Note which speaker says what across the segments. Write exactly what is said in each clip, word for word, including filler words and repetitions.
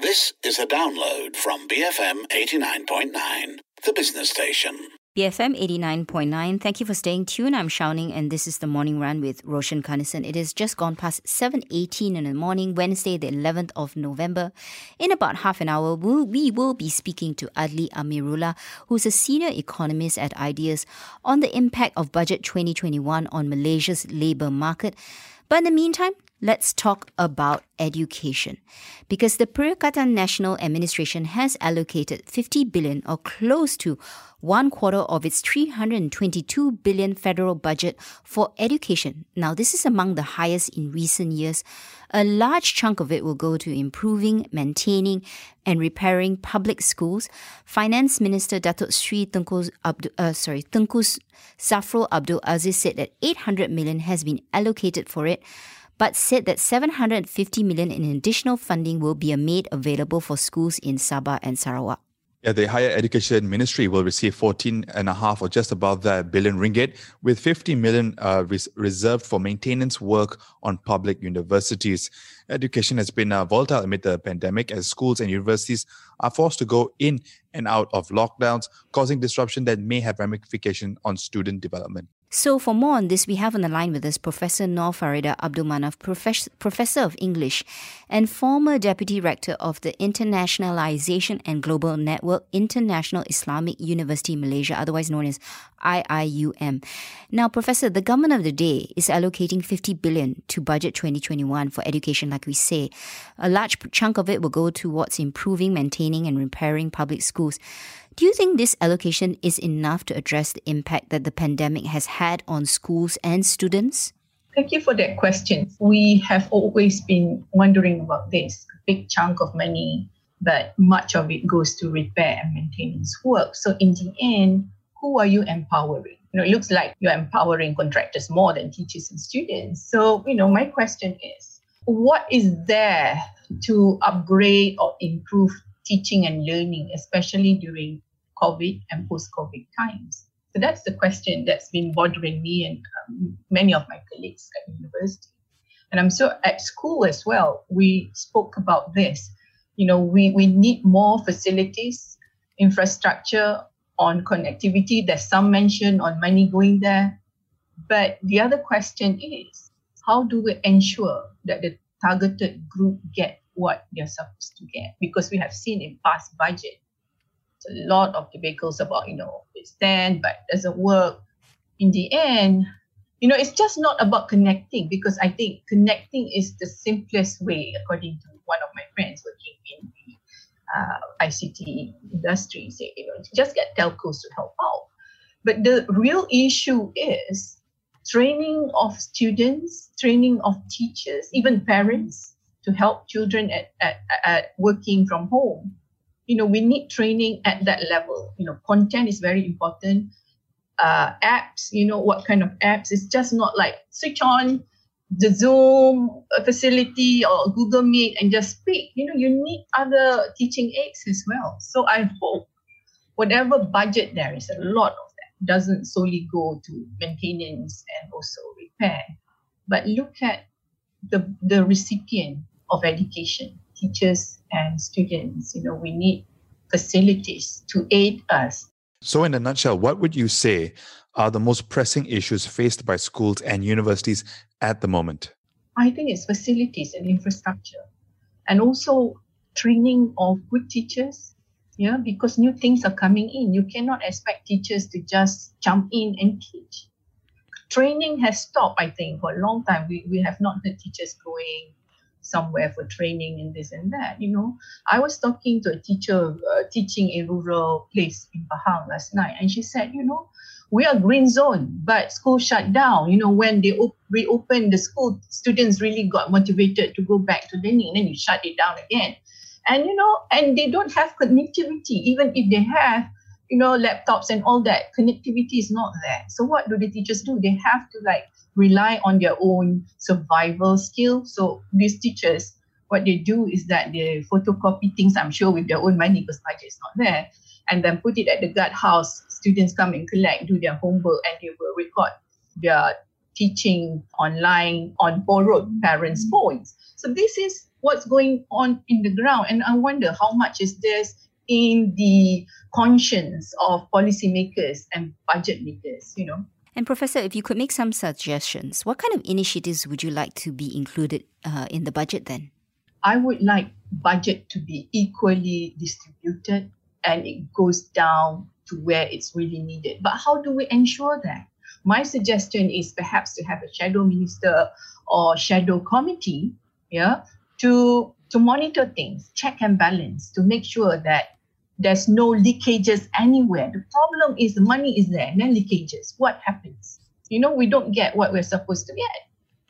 Speaker 1: This is a download from B F M eighty-nine point nine, the business station.
Speaker 2: B F M eighty-nine point nine. Thank you for staying tuned. I'm Shauning and this is the Morning Run with Roshan Carnison. It is just gone past seven eighteen in the morning, Wednesday the eleventh of November. In about half an hour, we'll, we will be speaking to Adli Amirullah, who's a senior economist at Ideas, on the impact of Budget twenty twenty-one on Malaysia's labour market. But in the meantime, let's talk about education. Because the Perikatan National Administration has allocated fifty billion or close to one quarter of its three hundred twenty-two billion federal budget for education. Now, this is among the highest in recent years. A large chunk of it will go to improving, maintaining and repairing public schools. Finance Minister Datuk Sri Tengku, Abdul, uh, sorry, Tengku Zafrul Abdul Aziz said that eight hundred million has been allocated for it, but said that seven hundred fifty million in additional funding will be made available for schools in Sabah and Sarawak.
Speaker 3: Yeah, the Higher Education Ministry will receive fourteen and a half or just above that billion ringgit, with fifty million uh, res- reserved for maintenance work on public universities. Education has been uh, volatile amid the pandemic as schools and universities are forced to go in and out of lockdowns, causing disruption that may have ramifications on student development.
Speaker 2: So for more on this, we have on the line with us Professor Noor Farida Abdul Manaf, Profes- Professor of English and former Deputy Rector of the Internationalization and Global Network, International Islamic University Malaysia, otherwise known as I I U M. Now, Professor, the government of the day is allocating fifty billion to Budget twenty twenty-one for education, like we say. A large chunk of it will go towards improving, maintaining and repairing public schools. Do you think this allocation is enough to address the impact that the pandemic has had on schools and students?
Speaker 4: Thank you for that question. We have always been wondering about this. A big chunk of money, but much of it goes to repair and maintenance work. So in the end, who are you empowering? You know, it looks like you're empowering contractors more than teachers and students. So, you know, my question is, what is there to upgrade or improve teaching and learning, especially during COVID and post-COVID times? So that's the question that's been bothering me and um, many of my colleagues at university. And I'm sure at school as well, we spoke about this. You know, we, we need more facilities, infrastructure on connectivity. There's some mention on money going there. But the other question is, how do we ensure that the targeted group get what they're supposed to get? Because we have seen in past budget, a lot of debates about, you know, it stand, but it doesn't work. In the end, you know, it's just not about connecting, because I think connecting is the simplest way, according to one of my friends working in the uh, I C T industry, say, you know, just get telcos to help out. But the real issue is training of students, training of teachers, even parents to help children at, at, at working from home. You know, we need training at that level. You know, content is very important. Uh, apps, you know, what kind of apps? It's just not like switch on the Zoom facility or Google Meet and just speak. You know, you need other teaching aids as well. So I hope whatever budget there is, a lot of that doesn't solely go to maintenance and also repair, but look at the the recipient of education, teachers and students. You know, we need facilities to aid us.
Speaker 3: So in a nutshell, what would you say are the most pressing issues faced by schools and universities at the moment?
Speaker 4: I think it's facilities and infrastructure, and also training of good teachers. Yeah, because new things are coming in. You cannot expect teachers to just jump in and teach. Training has stopped, I think, for a long time. We we have not heard teachers going somewhere for training and this and that. You know, I was talking to a teacher uh, teaching a rural place in Pahang last night, and she said, you know, we are green zone, but school shut down. You know, when they op- reopened the school, students really got motivated to go back to learning, and then you shut it down again. And, you know, and they don't have connectivity. Even if they have, you know, laptops and all that, connectivity is not there. So what do the teachers do? They have to like rely on their own survival skill. So these teachers, what they do is that they photocopy things, I'm sure, with their own money because budget is not there, and then put it at the guard house. Students come and collect, do their homework, and they will record their teaching online on borrowed parents' phones. So this is what's going on in the ground. And I wonder how much is this in the conscience of policymakers and budget makers, you know.
Speaker 2: And Professor, if you could make some suggestions, what kind of initiatives would you like to be included uh, in the budget then?
Speaker 4: I would like budget to be equally distributed and it goes down to where it's really needed. But how do we ensure that? My suggestion is perhaps to have a shadow minister or shadow committee, yeah, to, to monitor things, check and balance, to make sure that there's no leakages anywhere. The problem is the money is there, and then leakages. What happens? You know, we don't get what we're supposed to get.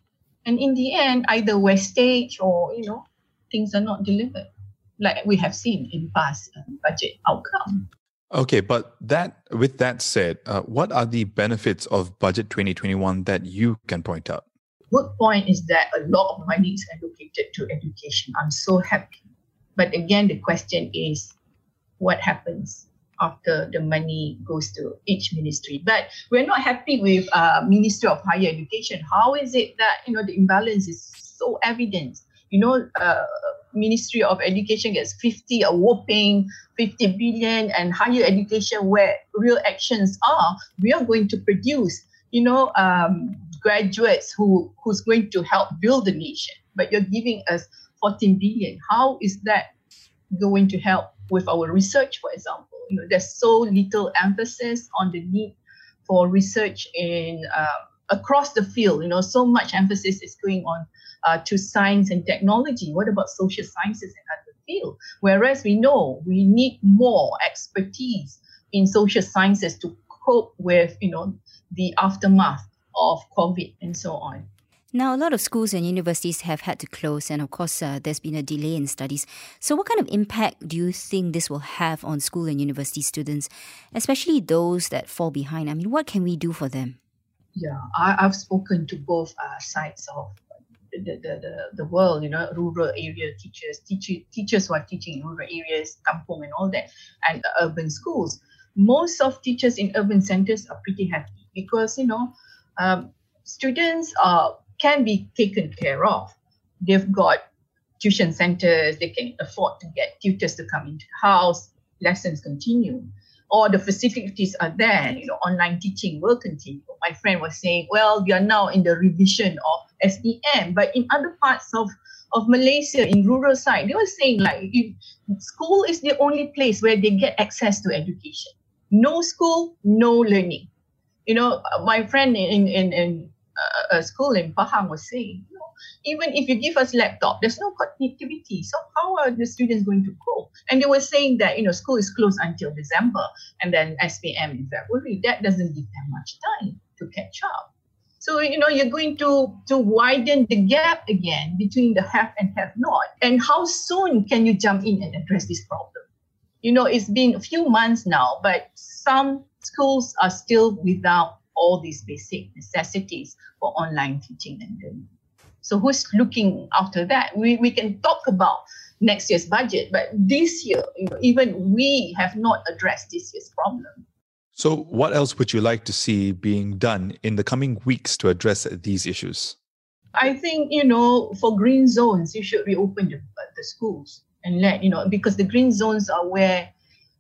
Speaker 4: And in the end, either we're staged or, you know, things are not delivered, like we have seen in past uh, budget outcome.
Speaker 3: Okay, but that with that said, uh, what are the benefits of Budget twenty twenty-one that you can point out?
Speaker 4: Good point is that a lot of money is allocated to education. I'm so happy. But again, the question is, what happens after the money goes to each ministry? But we're not happy with uh, Ministry of Higher Education. How is it that, you know, the imbalance is so evident? You know, uh, Ministry of Education gets fifty, a whopping fifty billion, and higher education where real actions are, we are going to produce, you know, um, graduates who who's going to help build the nation. But you're giving us fourteen billion. How is that going to help with our research, for example? You know, there's so little emphasis on the need for research in uh, across the field. You know, so much emphasis is going on uh, to science and technology. What about social sciences and other fields? Whereas we know we need more expertise in social sciences to cope with, you know, the aftermath of COVID and so on.
Speaker 2: Now, a lot of schools and universities have had to close, and of course, uh, there's been a delay in studies. So what kind of impact do you think this will have on school and university students, especially those that fall behind? I mean, what can we do for them?
Speaker 4: Yeah, I, I've spoken to both uh, sides of the, the, the, the world, you know, rural area teachers, teacher, teachers who are teaching in rural areas, kampung and all that, and uh, urban schools. Most of teachers in urban centers are pretty happy because, you know, um, students are can be taken care of. They've got tuition centers, they can afford to get tutors to come into the house, lessons continue. Or the facilities are there, you know, online teaching will continue. My friend was saying, well, we are now in the revision of S E M, but in other parts of, of Malaysia, in rural side, they were saying like, if school is the only place where they get access to education. No school, no learning. You know, my friend in, in, in a school in Pahang was saying, you know, even if you give us laptop, there's no connectivity. So how are the students going to cope? And they were saying that, you know, school is closed until December and then S P M in February. That doesn't give them much time to catch up. So, you know, you're going to, to widen the gap again between the have and have not. And how soon can you jump in and address this problem? You know, it's been a few months now, but some schools are still without all these basic necessities for online teaching and learning. So who's looking after that? We we can talk about next year's budget, but this year, you know, even we have not addressed this year's problem.
Speaker 3: So what else would you like to see being done in the coming weeks to address these issues?
Speaker 4: I think, you know, for green zones, you should reopen the, the schools and let, you know, because the green zones are where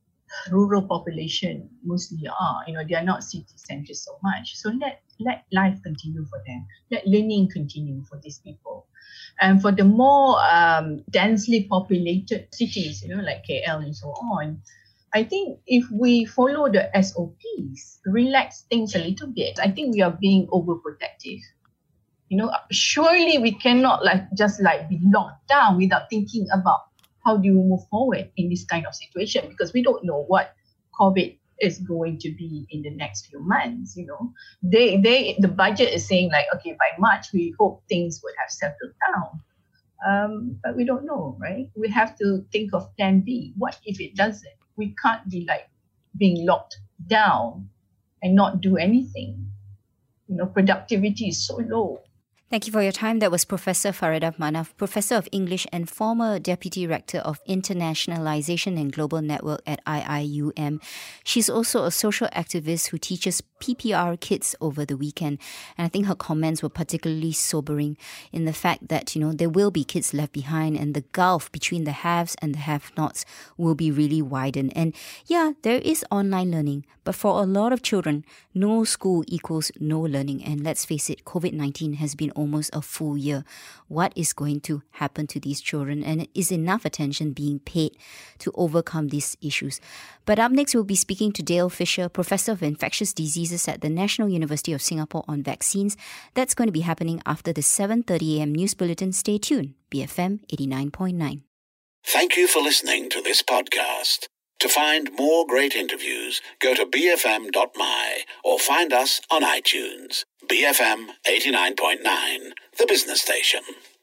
Speaker 4: rural population mostly are, you know, they are not city centers so much. So let, let life continue for them. Let learning continue for these people. And for the more um, densely populated cities, you know, like K L and so on, I think if we follow the S O Ps, relax things a little bit, I think we are being overprotective. You know, surely we cannot like just like be locked down without thinking about how do you move forward in this kind of situation, because we don't know what COVID is going to be in the next few months. You know, they they the budget is saying like, okay, by March we hope things would have settled down, um, but we don't know, right? We have to think of plan B. What if it doesn't? We can't be like being locked down and not do anything. You know, productivity is so low.
Speaker 2: Thank you for your time. That was Professor Farida Manaf, Professor of English and former Deputy Rector of Internationalization and Global Network at I I U M. She's also a social activist who teaches P P R kids over the weekend. And I think her comments were particularly sobering in the fact that, you know, there will be kids left behind and the gulf between the haves and the have-nots will be really widened. And yeah, there is online learning, but for a lot of children, no school equals no learning. And let's face it, covid nineteen has been almost a full year. What is going to happen to these children? And is enough attention being paid to overcome these issues? But up next, we'll be speaking to Dale Fisher, Professor of Infectious Diseases at the National University of Singapore on vaccines. That's going to be happening after the seven thirty a.m. news bulletin. Stay tuned. B F M eighty-nine point nine.
Speaker 1: Thank you for listening to this podcast. To find more great interviews, go to b f m dot m y or find us on iTunes. B F M eighty-nine point nine, the business station.